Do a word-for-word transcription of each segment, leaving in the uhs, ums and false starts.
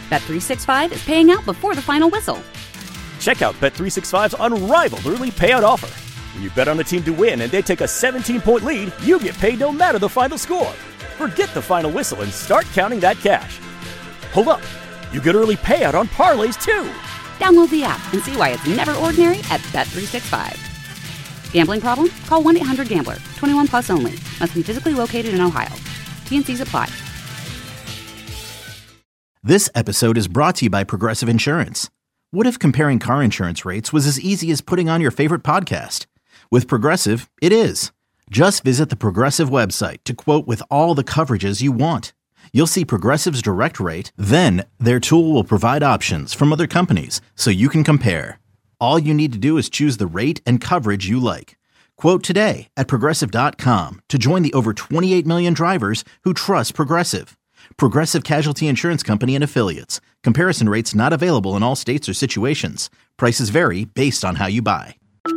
Bet three sixty-five is paying out before the final whistle. Check out Bet three sixty-five's unrivaled early payout offer. When you bet on a team to win and they take a seventeen-point lead, you get paid no matter the final score. Forget the final whistle and start counting that cash. Hold up. You get early payout on parlays, too. Download the app and see why it's never ordinary at Bet three sixty-five. Gambling problem? Call one eight hundred gambler. twenty-one plus only. Must be physically located in Ohio. T and C's apply. This episode is brought to you by Progressive Insurance. What if comparing car insurance rates was as easy as putting on your favorite podcast? With Progressive, it is. Just visit the Progressive website to quote with all the coverages you want. You'll see Progressive's direct rate, then their tool will provide options from other companies so you can compare. All you need to do is choose the rate and coverage you like. Quote today at Progressive dot com to join the over twenty-eight million drivers who trust Progressive. Progressive Casualty Insurance Company and Affiliates. Comparison rates not available in all states or situations. Prices vary based on how you buy.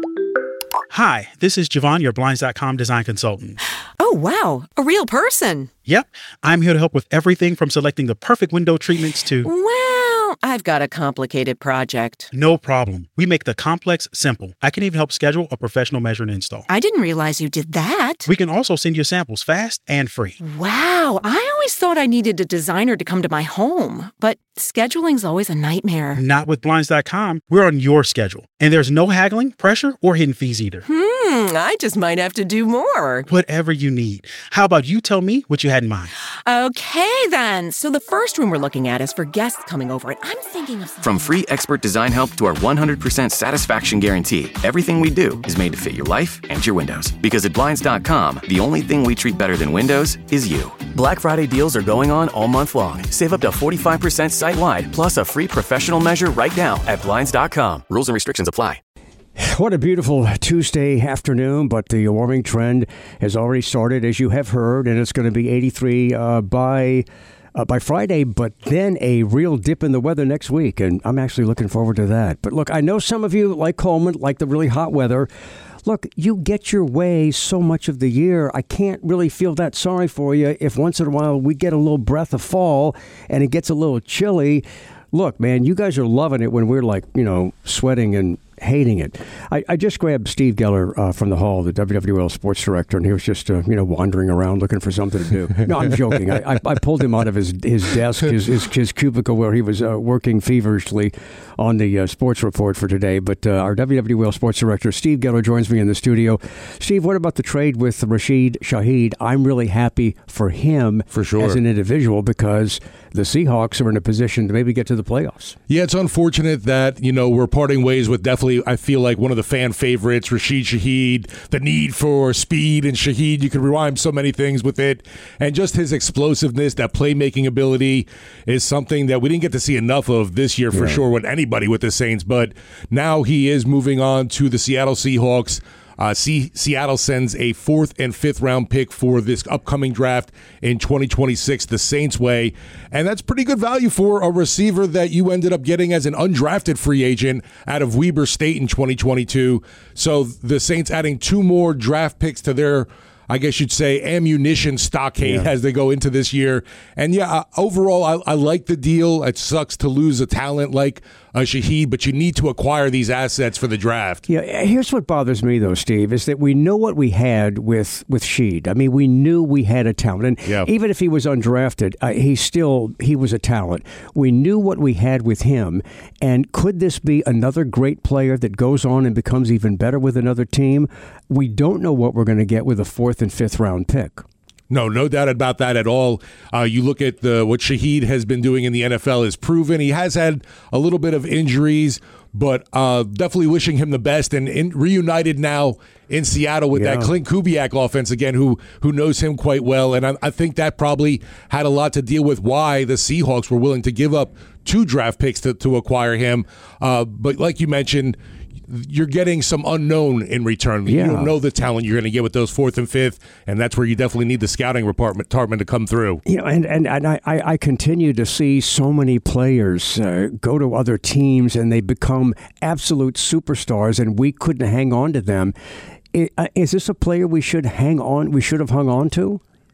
Hi, this is Javon, your Blinds dot com design consultant. Oh, wow. A real person. Yep. I'm here to help with everything from selecting the perfect window treatments to... Well, I've got a complicated project. No problem. We make the complex simple. I can even help schedule a professional measure and install. I didn't realize you did that. We can also send you samples fast and free. Wow. I always thought I needed a designer to come to my home, but scheduling's always a nightmare. Not with Blinds dot com. We're on your schedule. And there's no haggling, pressure, or hidden fees either. Hmm, I just might have to do more. Whatever you need. How about you tell me what you had in mind? Okay, then. So the first room we're looking at is for guests coming over, and I'm thinking of something. From free expert design help to our one hundred percent satisfaction guarantee, everything we do is made to fit your life and your windows. Because at Blinds dot com, the only thing we treat better than windows is you. Black Friday deals are going on all month long. Save up to forty-five percent site-wide, plus a free professional measure right now at Blinds dot com. Rules and restrictions apply. What a beautiful Tuesday afternoon, but the warming trend has already started, as you have heard, and it's going to be eighty-three uh, by uh, by Friday, but then a real dip in the weather next week, and I'm actually looking forward to that. But look, I know some of you, like Coleman, like the really hot weather. Look, you get your way so much of the year. I can't really feel that sorry for you if once in a while we get a little breath of fall and it gets a little chilly. Look, man, you guys are loving it when we're like, you know, sweating and hating it. I, I just grabbed Steve Geller uh, from the hall, the W W L sports director, and he was just, uh, you know, wandering around looking for something to do. No, I'm joking. I, I, I pulled him out of his his desk, his his, his cubicle where he was uh, working feverishly on the uh, sports report for today. But uh, our W W L sports director, Steve Geller, joins me in the studio. Steve, what about the trade with Rashid Shaheed? I'm really happy for him for sure. as an individual because the Seahawks are in a position to maybe get to the playoffs. Yeah, it's unfortunate that, you know, we're parting ways with definitely, I feel like, one of the fan favorites, Rashid Shaheed, the need for speed and Shaheed. You can rewind so many things with it. And just his explosiveness, that playmaking ability is something that we didn't get to see enough of this year for yeah. sure with anybody with the Saints. But now he is moving on to the Seattle Seahawks. Uh, C- Seattle sends a fourth and fifth round pick for this upcoming draft in twenty twenty-six, the Saints way. And that's pretty good value for a receiver that you ended up getting as an undrafted free agent out of Weber State in twenty twenty-two. So the Saints adding two more draft picks to their, I guess you'd say, ammunition stockade yeah. as they go into this year. And yeah, uh, overall, I, I like the deal. It sucks to lose a talent like uh, Shaheed, but you need to acquire these assets for the draft. Yeah, here's what bothers me, though, Steve, is that we know what we had with with Shaheed. I mean, we knew we had a talent. And yeah. even if he was undrafted, uh, he still, he was a talent. We knew what we had with him. And could this be another great player that goes on and becomes even better with another team? We don't know what we're going to get with a fourth and fifth round pick. No, no doubt about that at all. Uh, you look at the what Shaheed has been doing in the N F L is proven. He has had a little bit of injuries, but uh, definitely wishing him the best. And in, reunited now in Seattle with yeah. that Clint Kubiak offense again, who who knows him quite well. And I, I think that probably had a lot to deal with why the Seahawks were willing to give up two draft picks to, to acquire him. Uh, but like you mentioned, you're getting some unknown in return. Yeah. You don't know the talent you're going to get with those fourth and fifth, and that's where you definitely need the scouting department, department to come through. You know, and, and, and I, I continue to see so many players uh, go to other teams and they become absolute superstars, and we couldn't hang on to them. Is this a player we should hang on? We should have hung on to?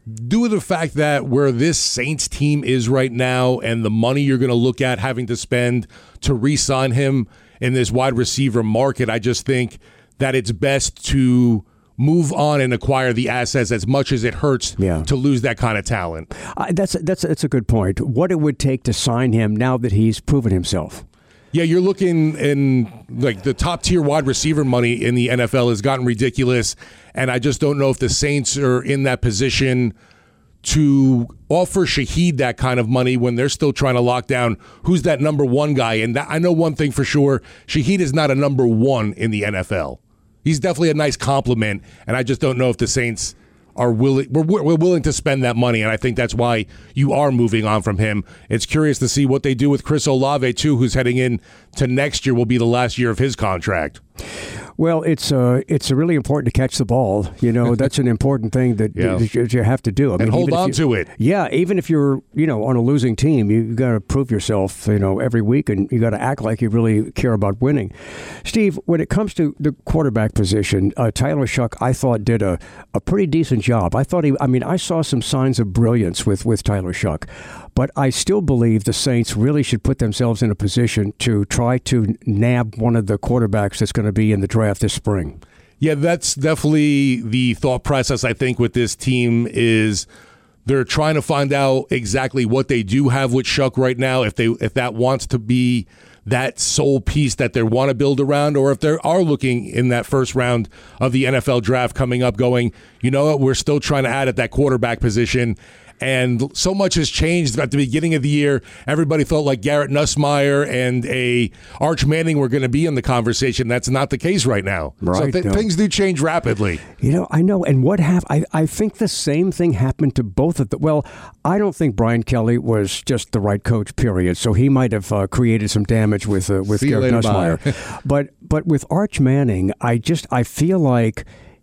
due to the fact that where this Saints team is right now and the money you're going to look at having to spend to re-sign him in this wide receiver market, I just think that it's best to move on and acquire the assets as much as it hurts yeah. to lose that kind of talent. Uh, that's, that's, that's a good point. What it would take to sign him now that he's proven himself. Yeah, you're looking in like the top tier wide receiver money in the N F L has gotten ridiculous, and I just don't know if the Saints are in that position to offer Shaheed that kind of money when they're still trying to lock down who's that number one guy. And that, I know one thing for sure, Shaheed is not a number one in the N F L. He's definitely a nice compliment, and I just don't know if the Saints are willing we're, we're willing to spend that money, and I think that's why you are moving on from him. It's curious to see what they do with Chris Olave too, who's heading in to next year will be the last year of his contract. Well, it's uh, it's really important to catch the ball. You know, that's an important thing that, yeah. that you, you have to do. I and mean, hold on you, to it. Yeah, even if you're, you know, on a losing team, you got to prove yourself, you know, every week, and you got to act like you really care about winning. Steve, when it comes to the quarterback position, uh, Tyler Shough, I thought did a, a pretty decent job. I thought he, I mean, I saw some signs of brilliance with, with Tyler Shough. But I still believe the Saints really should put themselves in a position to try to nab one of the quarterbacks that's going to be in the draft this spring. Yeah, that's definitely the thought process, I think, with this team is they're trying to find out exactly what they do have with Shough right now, if they if that wants to be that sole piece that they want to build around, or if they are looking in that first round of the N F L draft coming up going, you know what, we're still trying to add at that quarterback position. And so much has changed at the beginning of the year. Everybody felt like Garrett Nussmeier and a Arch Manning were going to be in the conversation. That's not the case right now. Right, so th- no. things do change rapidly. You know, I know. And what happened? I, I think the same thing happened to both of them. Well, I don't think Brian Kelly was just the right coach, period. So he might have uh, created some damage with uh, with See Garrett later, Nussmeier. but but with Arch Manning, I just I feel like.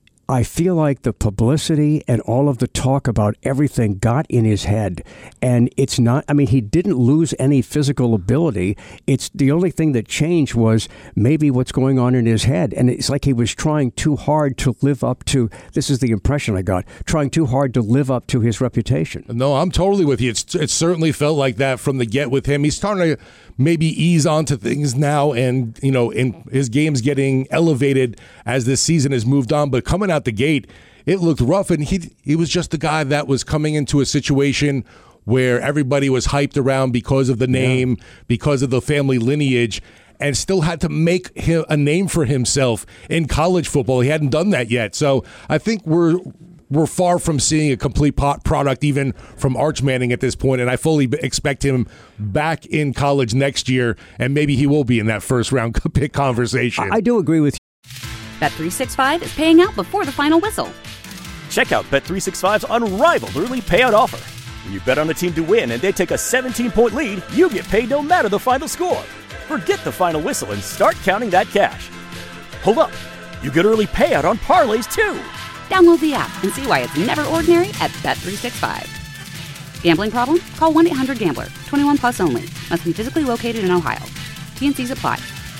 I feel like the publicity and all of the talk about everything got in his head. And it's not, I mean, he didn't lose any physical ability. It's the only thing that changed was maybe what's going on in his head. And it's like he was trying too hard to live up to, this is the impression I got, trying too hard to live up to his reputation. No, I'm totally with you. It's, it certainly felt like that from the get with him. He's starting to maybe ease onto things now, and, you know, in his game's getting elevated as this season has moved on. But coming out the gate, it looked rough, and he he was just the guy that was coming into a situation where everybody was hyped around because of the name, yeah. because of the family lineage, and still had to make him a name for himself in college football. He hadn't done that yet. So I think we're we're far from seeing a complete pot product even from Arch Manning at this point, and I fully expect him back in college next year, and maybe he will be in that first round pick conversation. I, I do agree with you. Bet three sixty-five is paying out before the final whistle. Check out Bet three sixty-five's unrivaled early payout offer. When you bet on a team to win and they take a seventeen-point lead, you get paid no matter the final score. Forget the final whistle and start counting that cash. Hold up. You get early payout on parlays, too. Download the app and see why it's never ordinary at Bet three sixty-five. Gambling problem? Call one eight hundred gambler. twenty-one plus only. Must be physically located in Ohio. T and C's apply.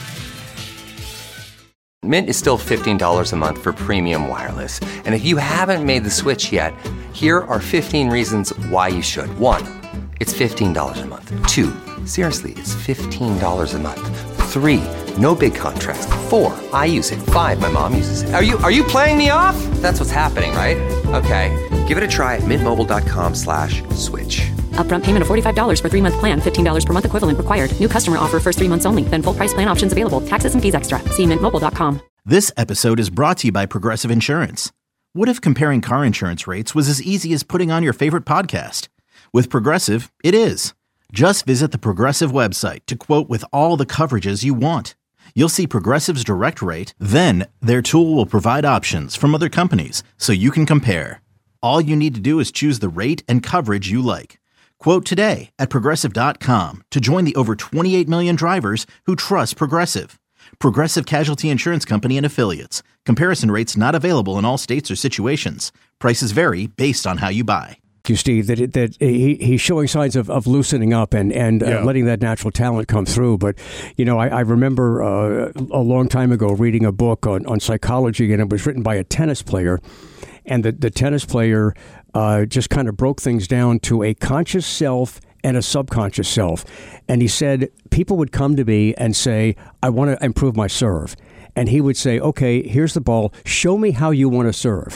Mint is still fifteen dollars a month for premium wireless. And if you haven't made the switch yet, here are fifteen reasons why you should. One, it's fifteen dollars a month. Two, seriously, it's fifteen dollars a month. Three, no big contrast. Four, I use it. Five, my mom uses it. Are you are you playing me off? That's what's happening, right? Okay, give it a try at mintmobile.com slash switch. Upfront payment of forty-five dollars for three-month plan, fifteen dollars per month equivalent required. New customer offer first three months only. Then full price plan options available. Taxes and fees extra. See mint mobile dot com. This episode is brought to you by Progressive Insurance. What if comparing car insurance rates was as easy as putting on your favorite podcast? With Progressive, it is. Just visit the Progressive website to quote with all the coverages you want. You'll see Progressive's direct rate, then their tool will provide options from other companies so you can compare. All you need to do is choose the rate and coverage you like. Quote today at Progressive dot com to join the over twenty-eight million drivers who trust Progressive. Progressive Casualty Insurance Company and Affiliates. Comparison rates not available in all states or situations. Prices vary based on how you buy. You, Steve, that that he, he's showing signs of, of loosening up and, and uh, yeah. letting that natural talent come through. But, you know, I, I remember uh, a long time ago reading a book on, on psychology, and it was written by a tennis player. And the, the tennis player uh, just kind of broke things down to a conscious self and a subconscious self. And he said people would come to me and say, I want to improve my serve. And he would say, okay, here's the ball. Show me how you want to serve.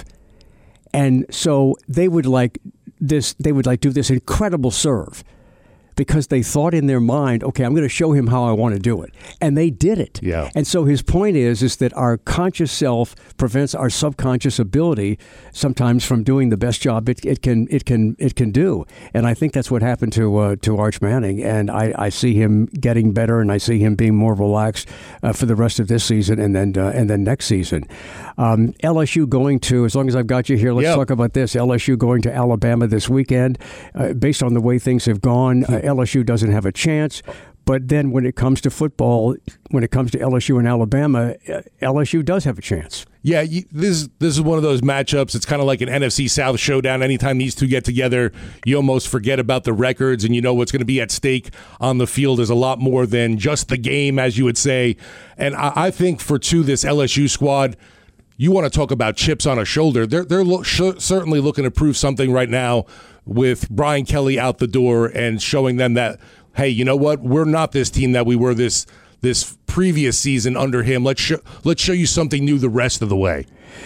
And so they would like this, they would like do this incredible serve because they thought in their mind, okay, I'm going to show him how I want to do it. And they did it. Yeah. And so his point is, is that our conscious self prevents our subconscious ability sometimes from doing the best job it, it can it can it can do. And I think that's what happened to uh, to Arch Manning. And I, I see him getting better, and I see him being more relaxed uh, for the rest of this season and then uh, and then next season. Um, L S U going to, as long as I've got you here, let's yep. talk about this. L S U going to Alabama this weekend. Uh, based on the way things have gone, uh, L S U doesn't have a chance. But then when it comes to football, when it comes to L S U and Alabama, uh, L S U does have a chance. Yeah, you, this this is one of those matchups. It's kind of like an N F C South showdown. Anytime these two get together, you almost forget about the records, and you know what's going to be at stake on the field is a lot more than just the game, as you would say. And I, I think for two, this L S U squad, you want to talk about chips on a shoulder. They're they're lo- sh- certainly looking to prove something right now with Brian Kelly out the door and showing them that, hey, you know what? We're not this team that we were this this previous season under him. Let's sh- let's show you something new the rest of the way.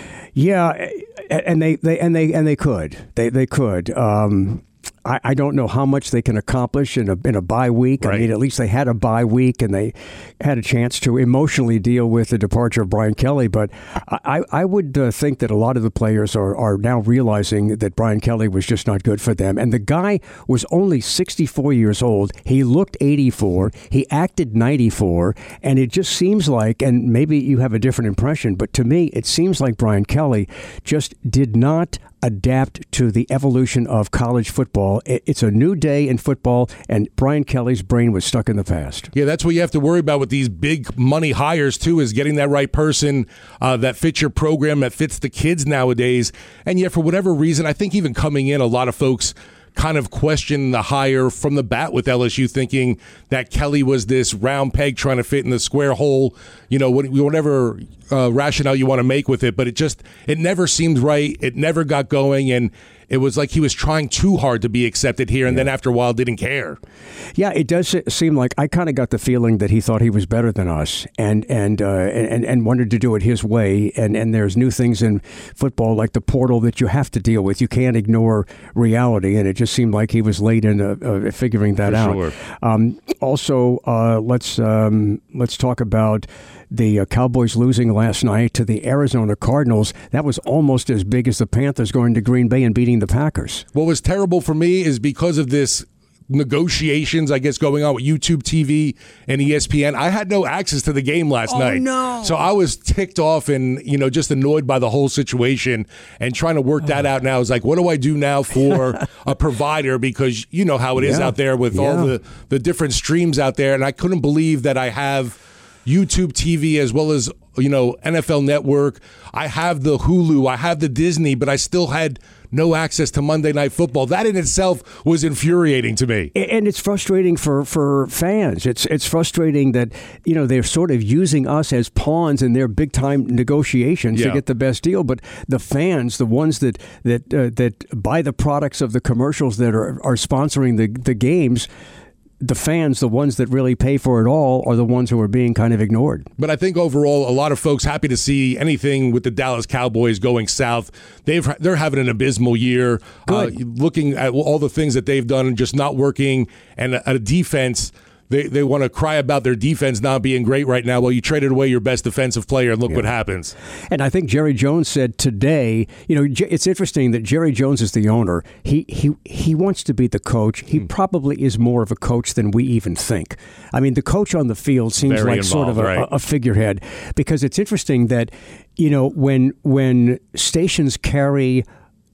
Yeah, and they, they and they and they could they they could. Um, I, I don't know how much they can accomplish in a in a bye week. Right. I mean, at least they had a bye week and they had a chance to emotionally deal with the departure of Brian Kelly. But I, I would uh, think that a lot of the players are, are now realizing that Brian Kelly was just not good for them. And the guy was only sixty-four years old. He looked eighty-four. He acted ninety-four. And it just seems like, and maybe you have a different impression, but to me, it seems like Brian Kelly just did not adapt to the evolution of college football. It's a new day in football, and Brian Kelly's brain was stuck in the past. Yeah, that's what you have to worry about with these big money hires, too, is getting that right person uh, that fits your program, that fits the kids nowadays. And yet, for whatever reason, I think even coming in, a lot of folks kind of question the hire from the bat with L S U, thinking that Kelly was this round peg trying to fit in the square hole, you know, whatever uh, rationale you want to make with it. But it just, it never seemed right. It never got going. And it was like he was trying too hard to be accepted here, and yeah. then after a while didn't care. Yeah, it does seem like I kind of got the feeling that he thought he was better than us and and uh, and, and wanted to do it his way. And, and there's new things in football like the portal that you have to deal with. You can't ignore reality, and it just seemed like he was late in uh, uh, figuring that For out. Sure. Um, also, uh, let's um, let's talk about the uh, Cowboys losing last night to the Arizona Cardinals. That was almost as big as the Panthers going to Green Bay and beating the Packers. What was terrible for me is because of this negotiations, I guess, going on with YouTube T V and E S P N. I had no access to the game last oh, night. No. So I was ticked off and, you know, just annoyed by the whole situation and trying to work that out now. I was like, what do I do now for a provider? Because you know how it is yeah. out there with yeah. all the, the different streams out there. And I couldn't believe that I have YouTube T V as well as, you know, N F L Network. I have the Hulu, I have the Disney, but I still had no access to Monday Night Football. That in itself was infuriating to me. And it's frustrating for, for fans. It's it's frustrating that, you know, they're sort of using us as pawns in their big-time negotiations yeah. to get the best deal. But the fans, the ones that that uh, that buy the products of the commercials that are, are sponsoring the, the games, the fans, the ones that really pay for it all, are the ones who are being kind of ignored. But I think overall, a lot of folks happy to see anything with the Dallas Cowboys going south. They've they're having an abysmal year. Uh, looking at all the things that they've done and just not working, and a, a defense. They they want to cry about their defense not being great right now. Well, you traded away your best defensive player, and look yeah. what happens. And I think Jerry Jones said today, you know, it's interesting that Jerry Jones is the owner. He he he wants to be the coach. He mm. probably is more of a coach than we even think. I mean, the coach on the field seems Very like involved, sort of a, right. a figurehead, because it's interesting that, you know, when when stations carry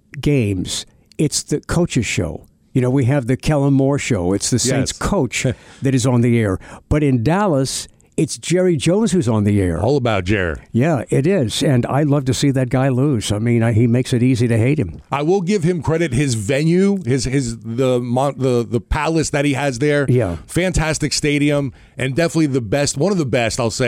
games, it's the coach's show. You know, we have the Kellen Moore show. It's the Saints yes. coach that is on the air. But in Dallas, it's Jerry Jones who's on the air. All about Jerry. Yeah, it is. And I love to see that guy lose. I mean, I, he makes it easy to hate him. I will give him credit. His venue, his his the the the palace that he has there. Yeah. Fantastic stadium, and definitely the best, one of the best, I'll say,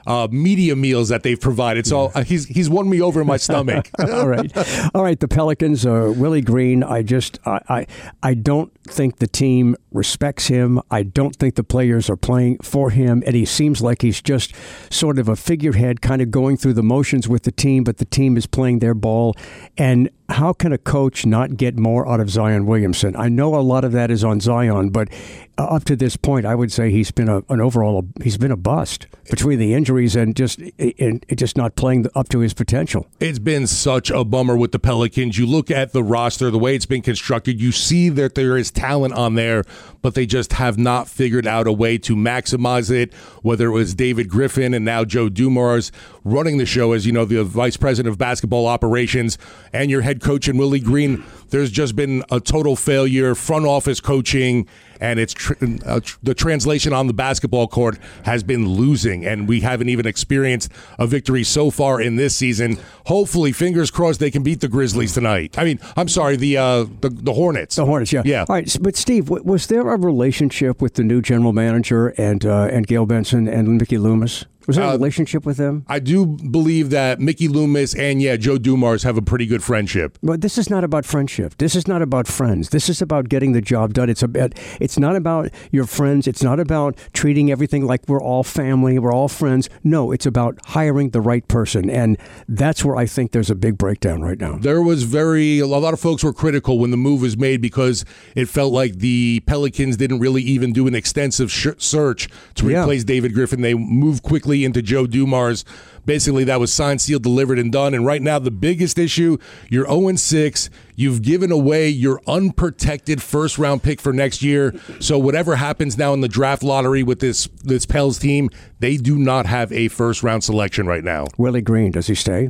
uh, media meals that they've provided. So uh, he's he's won me over in my stomach. All right. All right. The Pelicans, uh, Willie Green, I just, I, I, I don't think the team respects him. I don't think the players are playing for him. And he seems like he's just sort of a figurehead kind of going through the motions with the team, but the team is playing their ball. And how can a coach not get more out of Zion Williamson? I know a lot of that is on Zion, but up to this point, I would say he's been a, an overall, he's been a bust between the injuries and just and just not playing up to his potential. It's been such a bummer with the Pelicans. You look at the roster, the way it's been constructed, you see that there is talent on there, but they just have not figured out a way to maximize it, whether it was David Griffin and now Joe Dumars running the show as, you know, the vice president of basketball operations and your head coach in Willie Green. There's just been a total failure, front office coaching, and it's tr- uh, tr- the translation on the basketball court has been losing, and we haven't even experienced a victory so far in this season. Hopefully, fingers crossed, they can beat the Grizzlies tonight. I mean, I'm sorry, the uh, the, the Hornets. The Hornets, yeah. Yeah. All right, but Steve, was there a relationship with the new general manager and uh, and Gail Benson and Mickey Loomis? Was there a uh, relationship with them? I do believe that Mickey Loomis and, yeah, Joe Dumars have a pretty good friendship. But this is not about friendship. This is not about friends. This is about getting the job done. It's about, it's not about your friends. It's not about treating everything like we're all family, we're all friends. No, it's about hiring the right person. And that's where I think there's a big breakdown right now. There was very, a lot of folks were critical when the move was made because it felt like the Pelicans didn't really even do an extensive sh- search to replace yeah. David Griffin. They moved quickly into Joe Dumars. Basically, that was signed, sealed, delivered, and done. And right now, the biggest issue, you're oh and six. You've given away your unprotected first-round pick for next year. So whatever happens now in the draft lottery with this, this Pels team, they do not have a first-round selection right now. Willie Green, does he stay?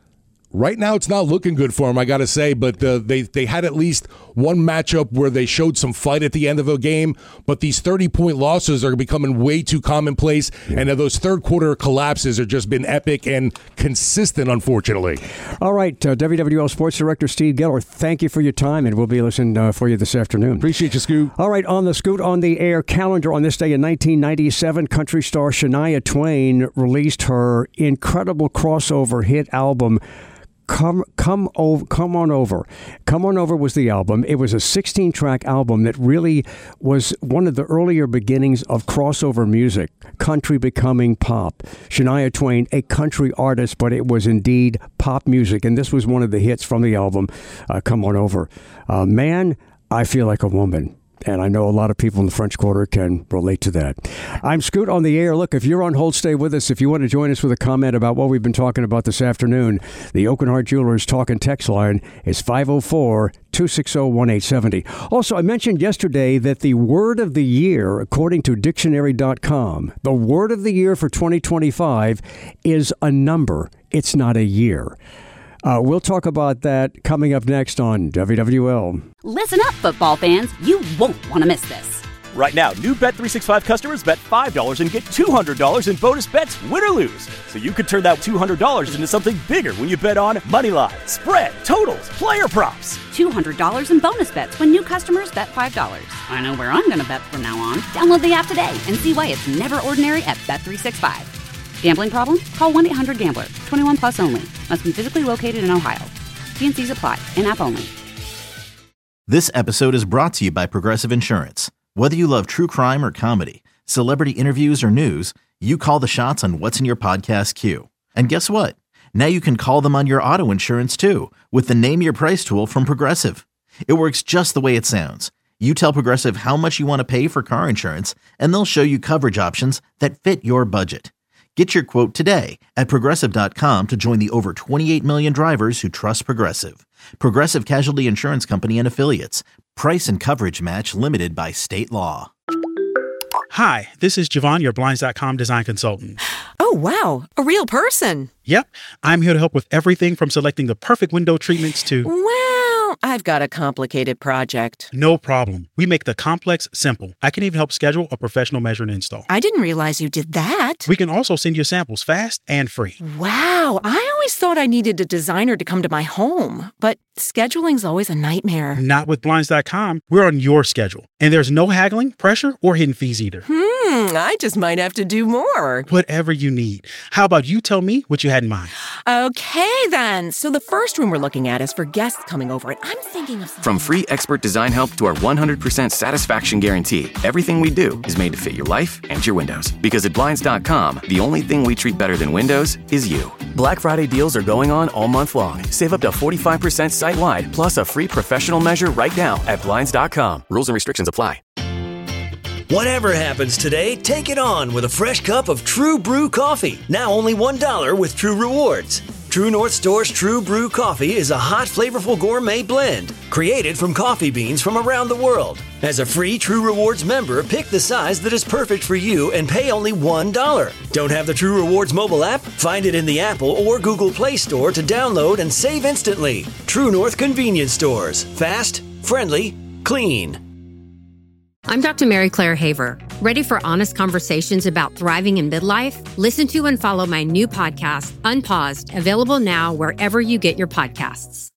Right now, it's not looking good for him, I got to say, but uh, they, they had at least one matchup where they showed some fight at the end of a game, but these thirty-point losses are becoming way too commonplace, and those third-quarter collapses have just been epic and consistent, unfortunately. All right, uh, W W L Sports Director Steve Geller, thank you for your time, and we'll be listening uh, for you this afternoon. Appreciate you, Scoot. All right, on the Scoot on the Air calendar on this day in nineteen ninety-seven, country star Shania Twain released her incredible crossover hit album, Come come over, come on over. Come on Over was the album. It was a sixteen-track album that really was one of the earlier beginnings of crossover music, country becoming pop. Shania Twain, a country artist, but it was indeed pop music, and this was one of the hits from the album, uh, Come On Over. Uh, Man, I Feel Like a Woman. And I know a lot of people in the French Quarter can relate to that. I'm Scoot on the Air. Look, if you're on hold, stay with us. If you want to join us with a comment about what we've been talking about this afternoon, the Oakenheart Jewelers Talk and Text line is five oh four, two six oh, one eight seven oh. Also, I mentioned yesterday that the word of the year, according to dictionary dot com, the word of the year for twenty twenty-five is a number. It's not a year. Uh, we'll talk about that coming up next on W W L. Listen up, football fans. You won't want to miss this. Right now, new Bet three sixty-five customers bet five dollars and get two hundred dollars in bonus bets, win or lose. So you could turn that two hundred dollars into something bigger when you bet on moneyline, spread, totals, player props. two hundred dollars in bonus bets when new customers bet five dollars. I know where I'm going to bet from now on. Download the app today and see why it's never ordinary at Bet three sixty-five. Gambling problem? Call one eight hundred gambler. twenty-one plus only. Must be physically located in Ohio. T and C's apply. In-app only. This episode is brought to you by Progressive Insurance. Whether you love true crime or comedy, celebrity interviews or news, you call the shots on what's in your podcast queue. And guess what? Now you can call them on your auto insurance too with the Name Your Price tool from Progressive. It works just the way it sounds. You tell Progressive how much you want to pay for car insurance, and they'll show you coverage options that fit your budget. Get your quote today at Progressive dot com to join the over twenty-eight million drivers who trust Progressive. Progressive Casualty Insurance Company and Affiliates. Price and coverage match limited by state law. Hi, this is Javon, your Blinds dot com design consultant. Oh, wow. A real person. Yep. I'm here to help with everything from selecting the perfect window treatments to... Well, I've got a complicated project. No problem. We make the complex simple. I can even help schedule a professional measure and install. I didn't realize you did that. We can also send you samples fast and free. Wow. I always thought I needed a designer to come to my home, but scheduling's always a nightmare. Not with Blinds dot com. We're on your schedule. And there's no haggling, pressure, or hidden fees either. Hmm. Hmm, I just might have to do more. Whatever you need. How about you tell me what you had in mind? Okay, then. So the first room we're looking at is for guests coming over, and I'm thinking of something. From free expert design help to our one hundred percent satisfaction guarantee, everything we do is made to fit your life and your windows. Because at Blinds dot com, the only thing we treat better than windows is you. Black Friday deals are going on all month long. Save up to forty-five percent site-wide, plus a free professional measure right now at Blinds dot com. Rules and restrictions apply. Whatever happens today, take it on with a fresh cup of True Brew coffee. Now only one dollar with True Rewards. True North Store's True Brew coffee is a hot, flavorful gourmet blend created from coffee beans from around the world. As a free True Rewards member, pick the size that is perfect for you and pay only one dollar. Don't have the True Rewards mobile app? Find it in the Apple or Google Play Store to download and save instantly. True North Convenience Stores. Fast, friendly, clean. I'm Doctor Mary Claire Haver. Ready for honest conversations about thriving in midlife? Listen to and follow my new podcast, Unpaused, available now wherever you get your podcasts.